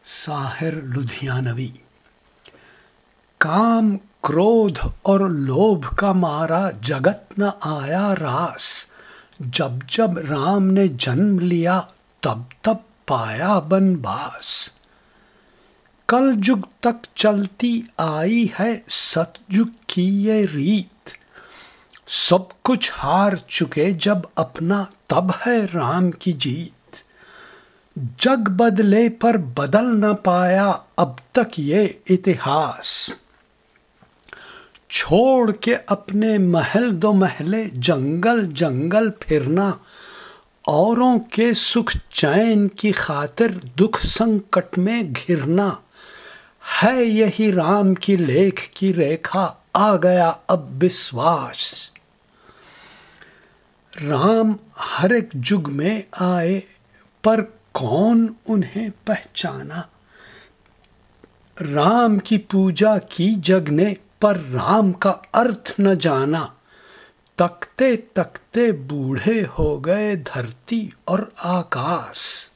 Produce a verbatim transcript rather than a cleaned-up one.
साहिर लुधियानवी। काम क्रोध और लोभ का मारा जगत न आया रास, जब जब राम ने जन्म लिया तब तब पाया बनवास। कल युग तक चलती आई है सतयुग की ये रीत, सब कुछ हार चुके जब अपना तब है राम की जीत। जग बदले पर बदल न पाया अब तक ये इतिहास, छोड़ के अपने महल दो महले जंगल जंगल फिरना, औरों के सुख चैन की खातिर दुख संकट में घिरना। है यही राम की लेख की रेखा, आ गया अब विश्वास। राम हर एक युग में आए पर कौन उन्हें पहचाना। राम की पूजा की जग ने पर राम का अर्थ न जाना। तकते तकते बूढ़े हो गए धरती और आकाश।